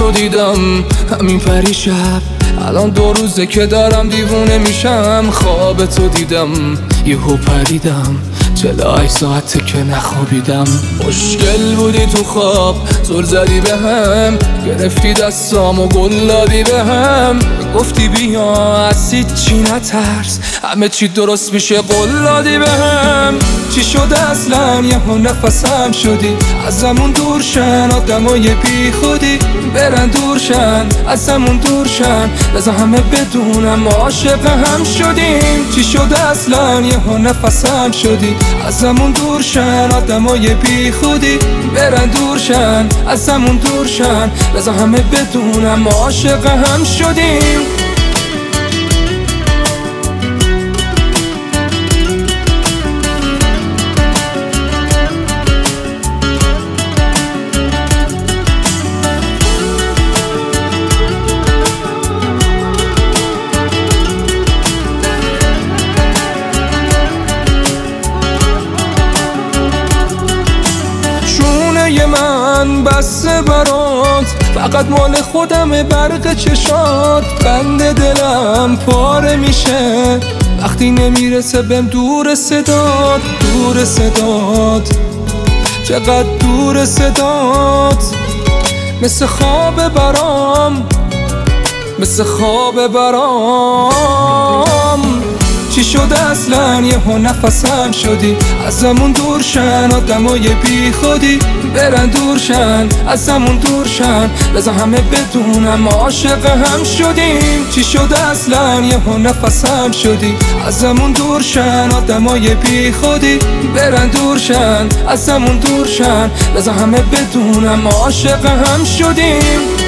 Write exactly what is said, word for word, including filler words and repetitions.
تو دیدم همین پریشب، الان دو روزه که دارم دیوونه میشم. خواب تو دیدم یهو پریدم، چهل و هشت ساعته که نخوابیدم. مشکل بودی تو خواب، زل زدی به هم، گرفتی دستام و گل دادی به هم. گفتی بیا از هیچی نترس، همه چی درست میشه، قول دادی به هم. چی شده اصلا یهو نفسم شدی، ازمون دور شن آدمای بی خودی، برن دورشن ازمون دورشن، بذار همه بدونم ما عاشق هم شدیم. چی شده اصلا یهو نفسم شدی، ازمون دورشن آدمای بی خودی، برن دورشن ازمون دورشن، بذار همه بدونم ما عاشق هم شدیم. شونه من بسته برات، فقط مال خودم برق چشات. بند دلم پاره میشه وقتی نمیرسه بهم دور صدات، دور صدات، چقدر دور صدات. مثل خواب برام، مثل خواب برام. چی شده اصلا یهو نفسم شدی، ازمون دورشن آدمای بی خودی، برن دورشن ازمون دورشن، بذار همه بدونم ما عاشق هم شدیم. چی شده اصلا یهو نفسم شدی، ازمون دورشن آدمای بی خودی، برن دورشن ازمون دورشن، بذار همه بدونم ما عاشق هم شدیم.